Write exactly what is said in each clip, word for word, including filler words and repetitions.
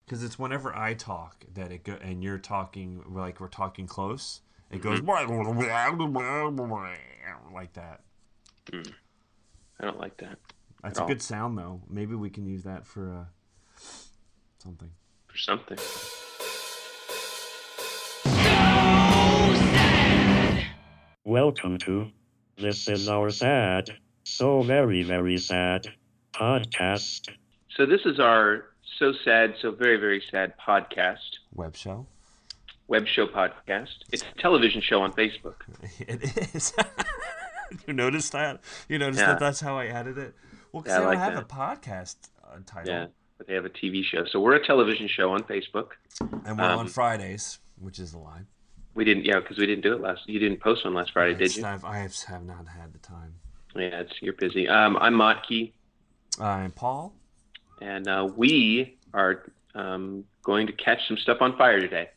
Because it's whenever I talk that it go, and you're talking like we're talking close. It goes Mm-hmm. like that. Mm. I don't like that. That's at a all. good sound, though. Maybe we can use that for uh, something. For something. Welcome to This Is Our Sad, So Very, Very Sad podcast. So this is our So Sad, So Very, Very Sad podcast. Web show. Web show podcast. It's a television show on Facebook. It is. You noticed that? You noticed Yeah. that that's how I added it? Well, because Yeah, I they don't like have that. a podcast uh, title. Yeah, but they have a T V show. So we're a television show on Facebook. And we're Um, on Fridays, which is a lie. We didn't, yeah, because we didn't do it last. You didn't post one last Friday, did It's you? not- I have, have not had the time. Yeah, it's, you're busy. Um, I'm Motke, I'm Paul. and uh, we are um, going to catch some stuff on fire today.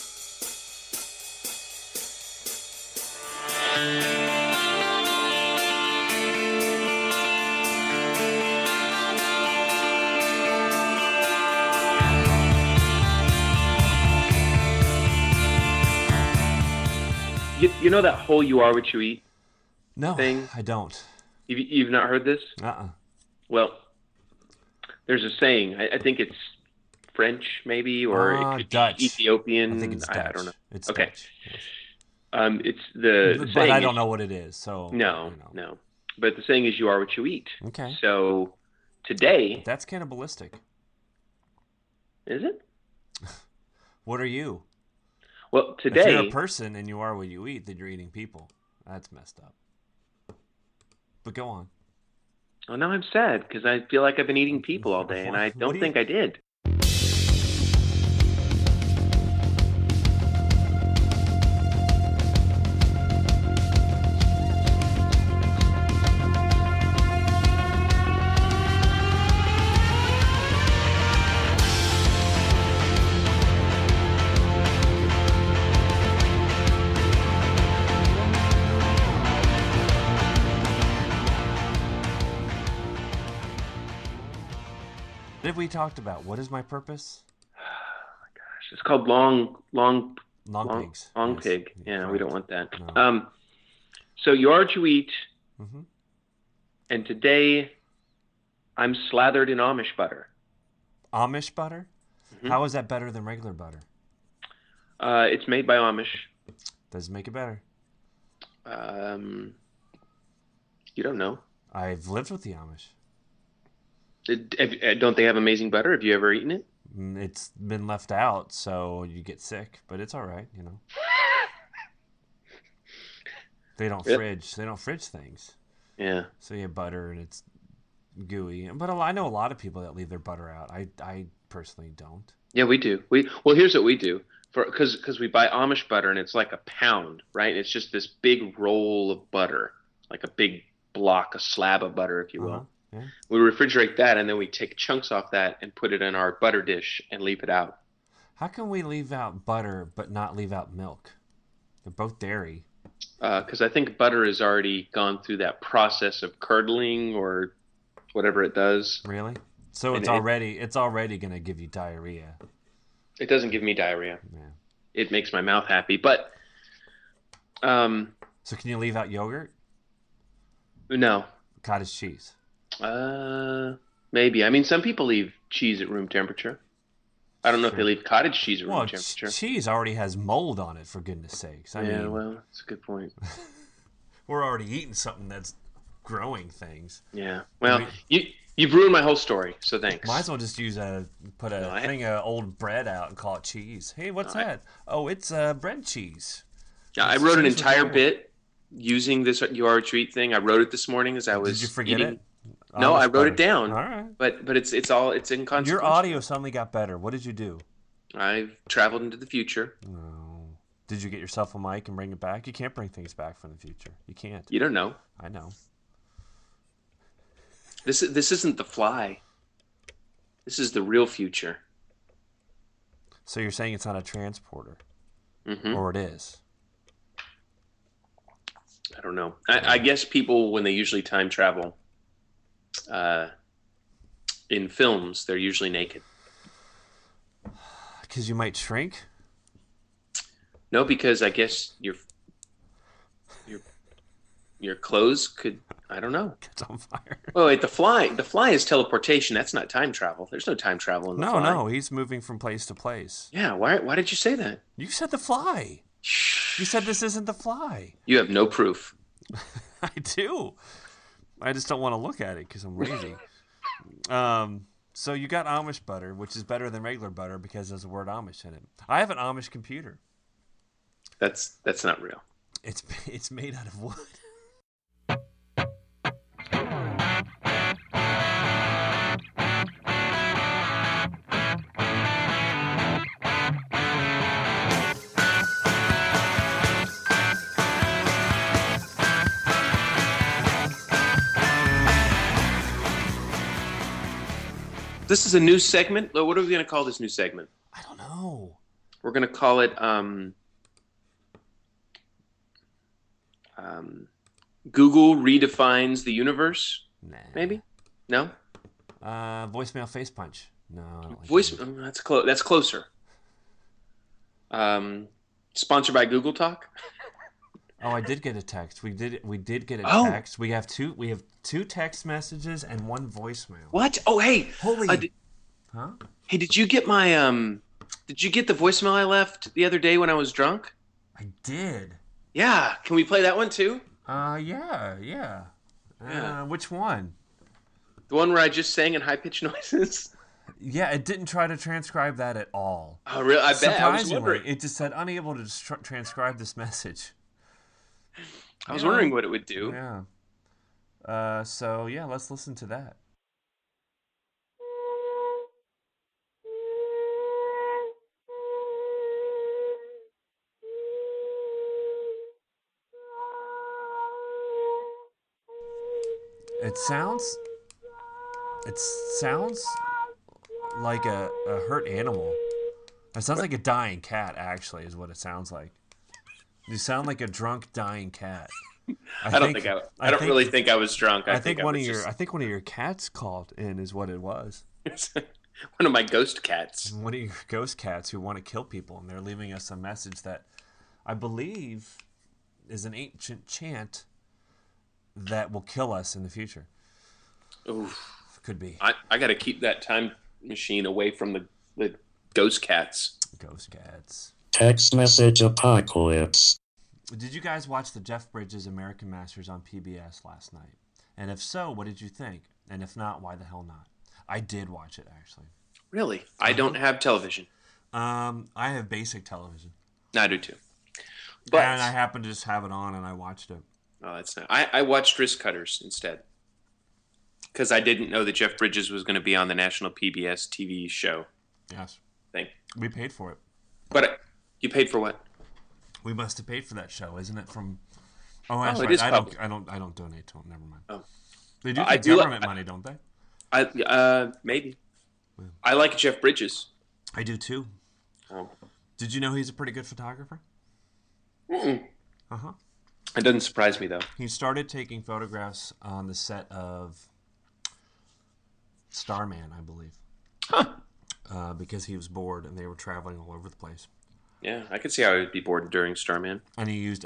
You, you know that whole "you are what you eat" No, thing? I don't. You've, you've not heard this? Uh-uh. Well, there's a saying. I, I think it's French, maybe, or Ah, it could Dutch. be Ethiopian. I think it's Dutch. I, I don't know. It's Okay. Dutch. Yes. Um, it's the, the But saying. I don't is- know what it is, so... No, you know. no. But the saying is, "You are what you eat." Okay. So today, That's cannibalistic. is it? What are you? Well, If you're today. a person and you are what you eat, then you're eating people. That's messed up. But go on. Oh, now I'm sad because I feel like I've been eating people all day, and I What don't do you- think I did. What have we talked about? What is my purpose? Gosh, it's called long, long, Long, long, pigs. long Yes. pig. Yeah, we Right. don't want that. No. Um, so you are what you eat, Mhm. and today I'm slathered in Amish butter. Amish butter? Mhm. How is that better than regular butter? Uh, it's made by Amish. Does it make it better? Um, you don't know. I've lived with the Amish. Did, have, uh, don't they have amazing butter? Have you ever eaten it? Mm, It's been left out, so you get sick, but it's all right, you know. They don't Really? fridge. They don't fridge things. Yeah. So you have butter and it's gooey. But a lot- I know a lot of people that leave their butter out. I, I personally don't. Yeah, we do. We well, here's what we do for because because we buy Amish butter and it's like a pound, right? It's just this big roll of butter, like a big block, a slab of butter, if you will. Uh-huh. Yeah. We refrigerate that and then we take chunks off that and put it in our butter dish and leave it out. How can we leave out butter but not leave out milk? They're both dairy. Because I think butter has already gone through that process of curdling or whatever it does. Really? So And it's it- already it's already gonna give you diarrhea. It doesn't give me diarrhea. Yeah. It makes my mouth happy. But um, So can you leave out yogurt? no. Cottage cheese. Uh, maybe. I mean, some people leave cheese at room temperature. I don't know if they Sure. leave cottage cheese at room Well, ch- temperature. cheese already has mold on it, for goodness sakes. I yeah, mean, well, that's a good point. we're already eating something that's growing things. Yeah. Well, We- you you've ruined my whole story, so thanks. Might as well just use a put a No, I- thing of old bread out and call it cheese. Hey, what's No, I- that? Oh, it's uh, bread cheese. Yeah, I It's wrote an cheese with entire mold. bit using this "You Are What You Eat" thing. I wrote it this morning as I was Did you forget eating. it? No, I Amish wrote it butter. down. All right. But but it's it's all it's inconsequential. Your audio suddenly got better. What did you do? I've traveled into the future. Oh. Did you get yourself a mic and bring it back? You can't bring things back from the future. You can't. You don't know. I know. This is this isn't the fly. This is the real future. So you're saying it's not a transporter, hmm or it is? I don't know. I, I guess people, when they usually time travel uh, in films, they're usually naked. Because you might shrink. No, because I guess your your your clothes could. I don't know. Gets on fire. Oh wait, the fly. The fly is teleportation. That's not time travel. There's no time travel in the No, fly. no, he's moving from place to place. Yeah. Why? Why did you say that? You said the fly. You said this isn't the fly. You have no proof. I do. I just don't want to look at it because I'm lazy. um. So you got Amish butter, which is better than regular butter because there's the word Amish in it. I have an Amish computer. That's that's not real. It's it's made out of wood. This is a new segment. What are we going to call this new segment? I don't know. We're going to call it um, um, Google redefines the universe. Nah. Maybe? No? Uh, voicemail face punch. No. I don't like Voice. that. oh, that's close. That's closer. Um, sponsored by Google Talk. Oh, I did get a text. We did. We did get a Oh. text. We have two. We have two text messages and one voicemail. What? Oh, hey. Holy. Uh, did, Huh? hey, did you get my um? Did you get the voicemail I left the other day when I was drunk? I did. Yeah. Can we play that one too? Uh, yeah, yeah. Yeah. Uh, which one? The one where I just sang in high pitched noises. Yeah, it didn't try to transcribe that at all. Oh, really? I bet. I was Surprisingly, wondering. it just said unable to tr- transcribe this message. I was Yeah. wondering what it would do. Yeah. Uh, so yeah, let's listen to that. It sounds. It sounds like a, a hurt animal. It sounds like a dying cat. Actually, is what it sounds like. You sound like a drunk, dying cat. I, don't think, I. I, don't think- really think I was drunk. I, I think, I one was of your. just- I think one of your cats called in is what it was. one of my ghost cats. One of your ghost cats who want to kill people, and they're leaving us a message that I believe is an ancient chant that will kill us in the future. Oof. Could be I, I got to keep that time machine away from the, the ghost cats. ghost cats. Text message apocalypse. Did you guys watch the Jeff Bridges American Masters on P B S last night? And if so, what did you think? And if not, why the hell not? I did watch it, actually. Really? I don't have television. Um, I have basic television. No, I do too. But and I happened to just have it on, and I watched it. oh, that's not. I, I watched Wrist Cutters instead because I didn't know that Jeff Bridges was going to be on the national P B S T V show Yes. thing. We paid for it. But uh, you paid for what? We must have paid for that show, isn't it? From oh, Oh, that's it right. is I don't. public. I don't. I don't donate to them. Never mind. Oh. They do I get do li- government I- money, don't they? I uh maybe. I like Jeff Bridges. I do too. Oh. Did you know he's a pretty good photographer? Mm-mm. Uh huh. It doesn't surprise me though. He started taking photographs on the set of Starman, I believe, Huh. uh, because he was bored and they were traveling all over the place. Yeah, I could see how I would be bored during Starman. And he used.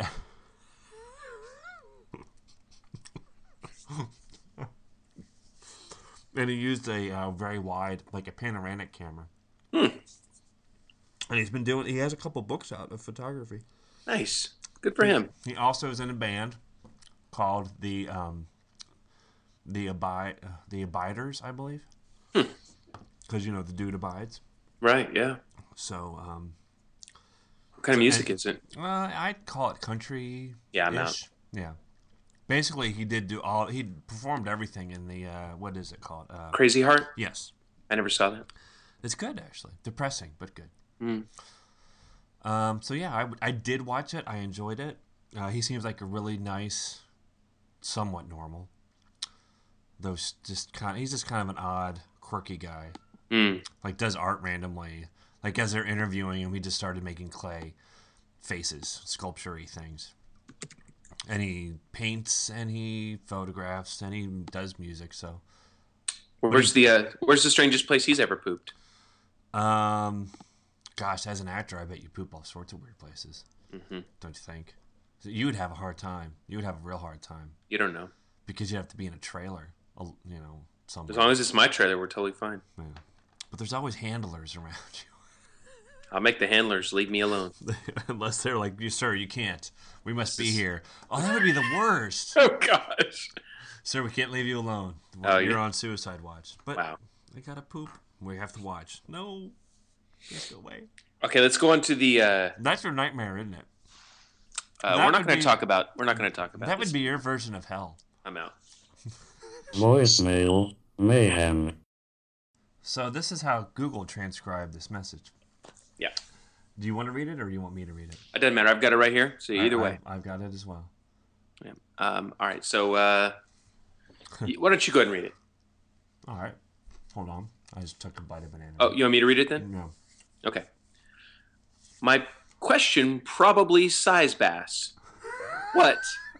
And he used a uh, very wide, like a panoramic camera. Hmm. And he's been doing. He has a couple books out of photography. Nice. Good for him. He also is in a band called the um, the abide uh, the Abiders, I believe. Hmm. Because you know the dude abides. Right, yeah. So um, What kind of music and- is it? well, I'd call it country. Yeah, I'm out. Yeah. Basically, he did do all. He performed everything in the uh, what is it called? Uh, Crazy Heart? yes, I never saw that. it's good actually. Depressing, but good. Mm. Um, so yeah, I, I did watch it. I enjoyed it. Uh, he seems like a really nice, somewhat normal. Those just kind. Of, he's just kind of an odd, quirky guy. Mm. Like does art randomly. Like as they're interviewing him, he just started making clay faces, sculpture-y things. And he paints and he photographs and he does music. So, Where's the uh, Where's the strangest place he's ever pooped? um, Gosh, as an actor, I bet you poop all sorts of weird places. Mm-hmm. Don't you think? So you would have a hard time. You would have a real hard time. You don't know. Because you have to be in a trailer, you know, somewhere. As long as it's my trailer, we're totally fine. Yeah. But there's always handlers around you. I'll make the handlers leave me alone. Unless they're like, you, sir, you can't. We must be here. Oh, that would be the worst. Oh, gosh. Sir, we can't leave you alone. Oh, You're yeah. on suicide watch. But Wow. they gotta poop. We have to watch. No. Please go away. Okay, let's go on to the... Uh, That's your nightmare, isn't it? uh, we're not going to talk about... We're not going to talk about That this. would be your version of hell. I'm out. Voicemail mayhem. So this is how Google transcribed this message. Yeah. Do you want to read it or do you want me to read it? It doesn't matter. I've got it right here. So either I, way. I, I've got it as well. Yeah. Um, all right. So uh, y- why don't you go ahead and read it? All right. Hold on. I just took a bite of banana. Oh, you want me to read it then? No. Okay. My question, probably size bass. What?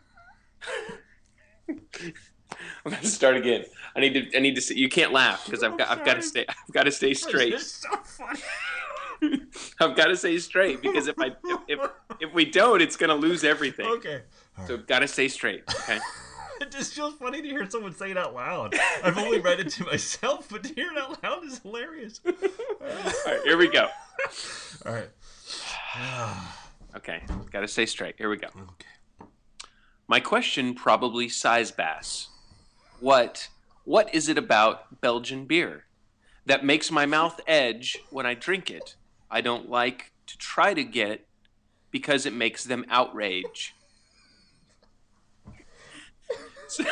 I'm gonna start again. I need to. I need to. Say, you can't laugh because I've got. I've got to stay. I've got to stay straight. It's so funny. I've got to stay straight because if I if if, if we don't, it's gonna lose everything. Okay. All So right. got to stay straight. Okay. It just feels funny to hear someone say it out loud. I've only read it to myself, but to hear it out loud is hilarious. All right. Here we go. All right. Okay. Got to stay straight. Here we go. Okay. My question, probably size bass. What what is it about Belgian beer that makes my mouth edge when I drink it? I don't like to try to get because it makes them outrage. So-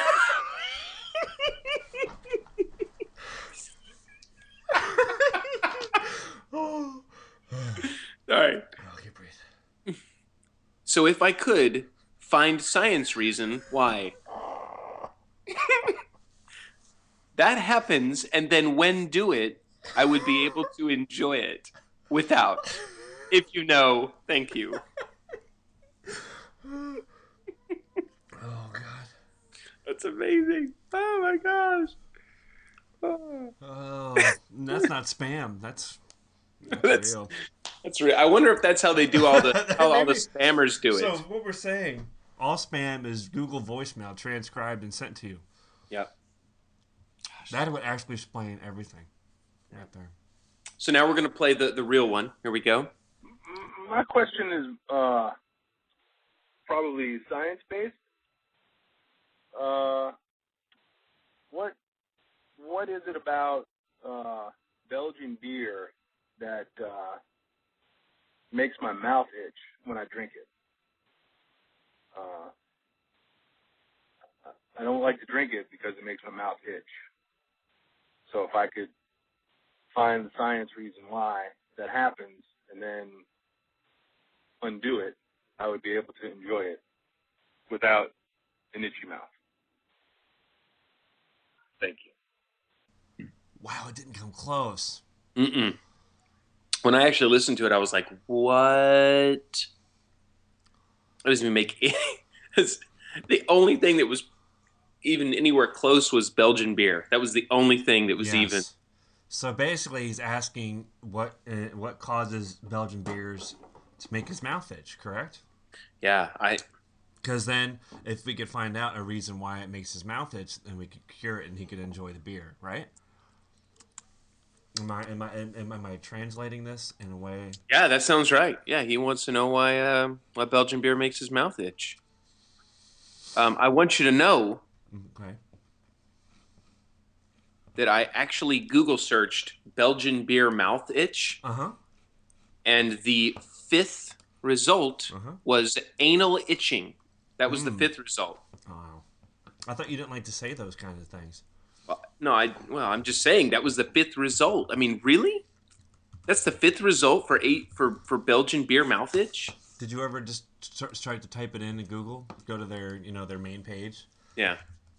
Oh. All right. Okay, breathe. So if I could find science reason why that happens, and then when do it, I would be able to enjoy it without. If you know, thank you. Oh God. That's amazing. Oh my gosh. Oh. Oh, that's not spam. That's, that's, That's real. that's real. I wonder if that's how they do all the how all the Maybe- spammers do So it. what we're saying, all spam is Google voicemail transcribed and sent to you. Yep. That would actually explain everything, right there. So now we're gonna play the the real one. Here we go. My question is uh, probably science-based. Uh, what what is it about uh, Belgian beer that uh, makes my mouth itch when I drink it? Uh, I don't like to drink it because it makes my mouth itch. So if I could find the science reason why that happens and then undo it, I would be able to enjoy it without an itchy mouth. Thank you. Wow, it didn't come close. Mm-mm. When I actually listened to it, I was like, "What?" It doesn't even make it's the only thing that was even anywhere close was Belgian beer. That was the only thing that was Yes. even. So basically, he's asking what uh, what causes Belgian beers to make his mouth itch, correct? Yeah, I. Because then, if we could find out a reason why it makes his mouth itch, then we could cure it and he could enjoy the beer, right? Am I am I am, am I translating this in a way? Yeah, that sounds right. Yeah, he wants to know why um, why Belgian beer makes his mouth itch. Um, I want you to know Okay. that I actually Google searched Belgian beer mouth itch, Uh huh. and the fifth result Uh-huh. was anal itching. That was the Mm. fifth result. Oh, wow. I thought you didn't like to say those kinds of things. Well, no, I well, I'm just saying that was the fifth result. I mean, really? That's the fifth result for eight for, for Belgian beer mouth itch? Did you ever just start, try to type it in in Google? Go to their you know their main page Yeah,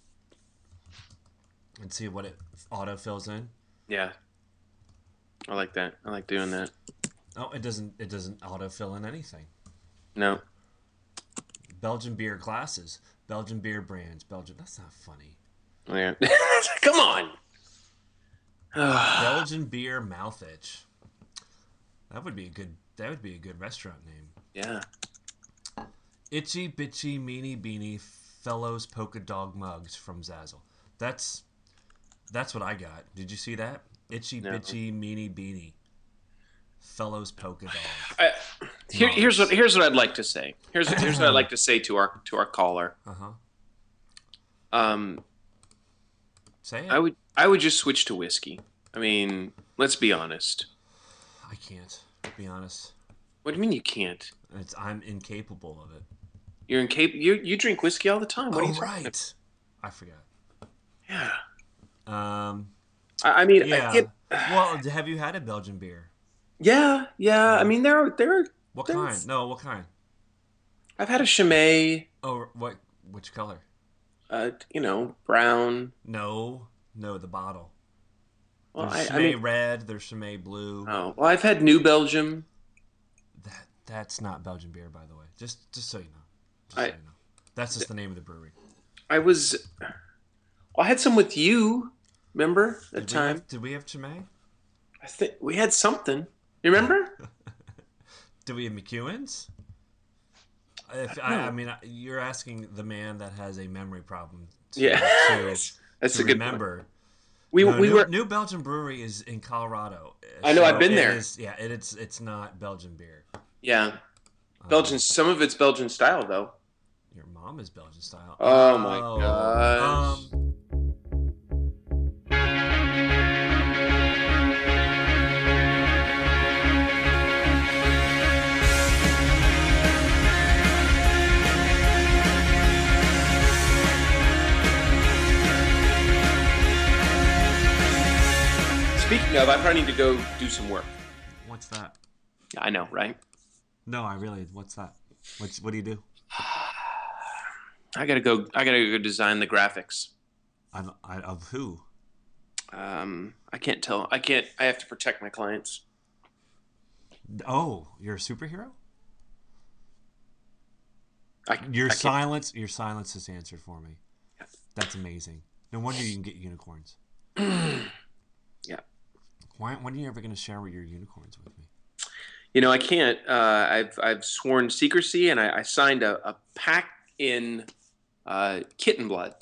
and see what it auto fills in. yeah. I like that. I like doing that. Oh, it doesn't. It doesn't auto fill in anything. No. Belgian beer glasses, Belgian beer brands, Belgian. That's not funny. Yeah. Come on. Belgian beer mouth itch. That would be a good. That would be a good restaurant name. Yeah. Itchy Bitchy Meanie Beanie Fellows Polka Dog Mugs from Zazzle. That's that's what I got. Did you see that? Itchy No. Bitchy Meanie Beanie Fellows Polka Dog. I, here, here's what here's what I'd like to say. Here's here's what I'd like to say to our to our caller. Uh huh. Um, Say it. I would I would just switch to whiskey. I mean, let's be honest. I can't. Be honest. What do you mean you can't? It's I'm incapable of it. You're incapable. You you drink whiskey all the time. What oh are you talking right. about? I forgot. Yeah. Um. I, I mean, Yeah. I get, Well, have you had a Belgian beer? yeah, yeah. I mean, there are there are. What There's- kind? No, what kind? I've had a Chimay. Oh, what? Which color? Uh, you know, brown. No, no, the bottle. Well, There's I, I Chimay mean, red. There's Chimay blue. oh, well, I've had New Belgium. That that's not Belgian beer, by the way. Just just so you know. Just I- so you know. That's just the name of the brewery. I was. Well, I had some with you. Remember that Did we time? have, did we have Chimay? I think we had something. You remember? Did we have McEwen's? If, I, I mean, you're asking the man that has a memory problem. To, Yeah. To, That's to a good point. remember. We No, we New, were. New Belgian Brewery is in Colorado. I know, I've been it there. is- yeah, it, it's it's not Belgian beer. Yeah, Um, Belgian. Some of it's Belgian style though. Your mom is Belgian style. Oh, my gosh. Um, Speaking of, I probably need to go do some work. what's that? I know, right? No, I really. What's that? What's what do you do? I gotta go. I gotta go design the graphics. I, I, of who? Um, I can't tell. I can't. I have to protect my clients. Oh, you're a superhero. I, Your I can't- silence. Your silence has answered for me. That's amazing. No wonder you can get unicorns. Yeah. Why? When are you ever going to share your unicorns with me? You know, I can't. Uh, I've I've sworn secrecy, and I, I signed a, a pact in uh, kitten blood.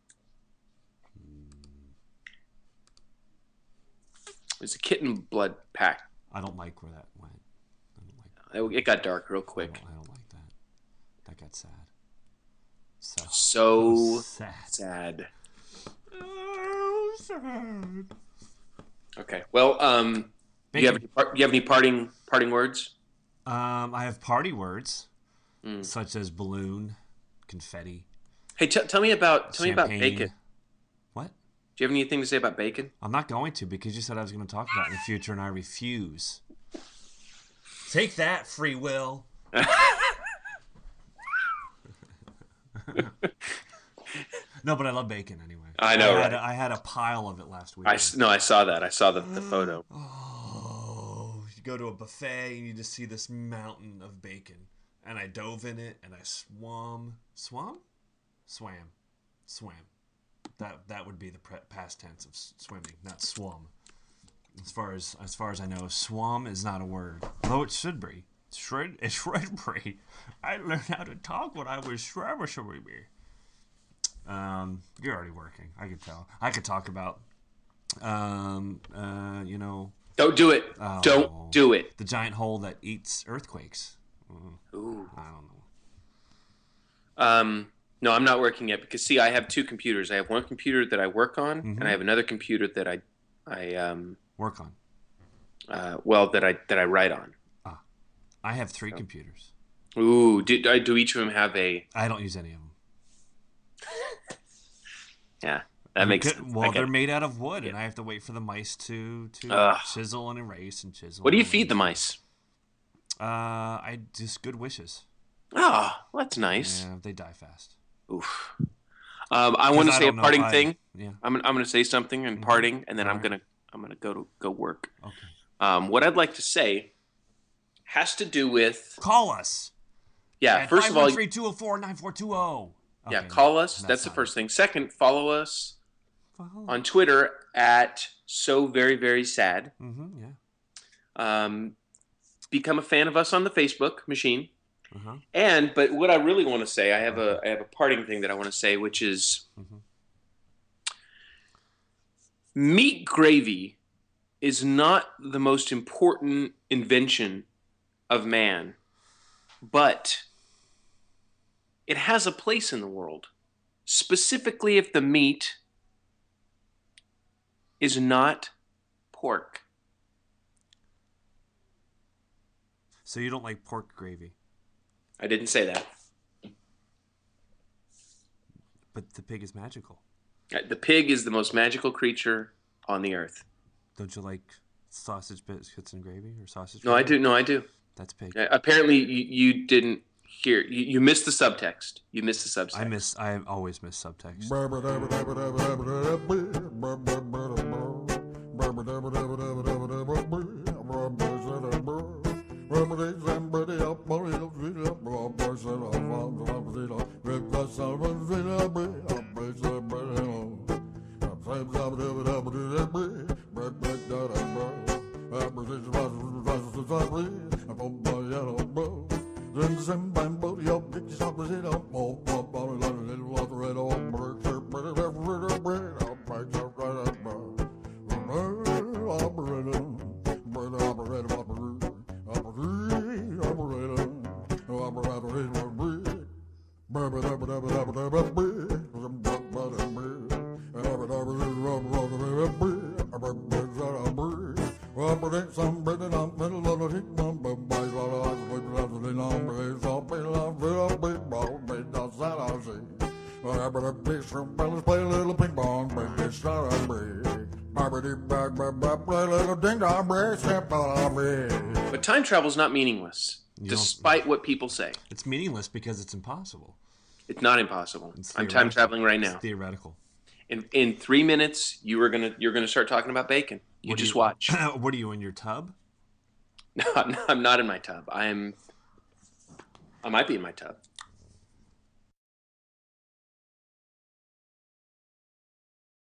It's a kitten blood pact. I don't like where that went. I don't like. It, it got dark real I quick. don't, I don't like that. That got sad. So So sad. sad. Oh, sad. Okay. Well, um, do you have any, par- do you have any parting parting words? Um, I have party words Mm. such as balloon, confetti, Hey, t- tell me about tell me about champagne. bacon. What? Do you have anything to say about bacon? I'm not going to because you said I was going to talk about it in the future, and I refuse. Take that, free will. No, but I love bacon anyway. I know, I had, right? a, I had a pile of it last week. I s- no, I saw that. I saw the, the photo. Oh, you go to a buffet and you just see this mountain of bacon. And I dove in it and I swam. Swam? Swam. Swam. That that would be the pre- past tense of s- swimming, not swum. As far as as far as I know, swam is not a word, though it should be. It should it should be. I learned how to talk when I was shrubber. Um, you're already working. I could tell. I could talk about, um, uh, you know, Don't do it. Oh. Don't do it. the giant hole that eats earthquakes. Mm, Ooh. I don't know. Um, no, I'm not working yet because see, I have two computers. I have one computer that I work on, Mhm. and I have another computer that I, I um, Work on. uh, well, that I that I write on. I have three computers. Ooh, do, do do each of them have a? I don't use any of them. Yeah, that makes. Good- Well, I get they're it. made out of wood, and Yeah. I have to wait for the mice to to Ugh. chisel and erase and chisel. What do you and feed the erase. mice? Uh, I just good wishes. Oh, well, that's nice. Yeah, they die fast. Oof. Um, I want to 'Cause I say a don't know, parting I- thing. Yeah. I'm I'm going to say something in Mhm. parting, and then I'm Alright. gonna I'm gonna go to go work. Okay. Um, what I'd like to say has to do with Call us. yeah. First of all, three two zero four nine four two zero. yeah, call us. That's the first thing. Second, follow us on Twitter at so very very sad. Mm-hmm. Yeah. Um, become a fan of us on the Facebook machine. Uh-huh. And but what I really want to say, I have a I have a parting thing that I want to say, which is Mm-hmm. meat gravy is not the most important invention of man, but it has a place in the world, specifically if the meat is not pork. So you don't like pork gravy, I didn't say that. but the pig is magical. Uh, The pig is the most magical creature on the earth. Don't you like sausage biscuits and gravy or sausage? No, I gravy? do. No, I do. That's pig. Uh, apparently, you, you didn't hear. You, you missed the subtext. You missed the subtext. I miss. I always miss subtext. But time travel is not meaningless, You don't- despite what people say. It's meaningless because it's impossible. It's not impossible. It's I'm time theoretical. traveling right It's now. theoretical. In in three minutes, you are gonna you're gonna start talking about bacon. You What do just watch. What are you in your tub? No, I'm not, I'm not in my tub. I'm. I might be in my tub.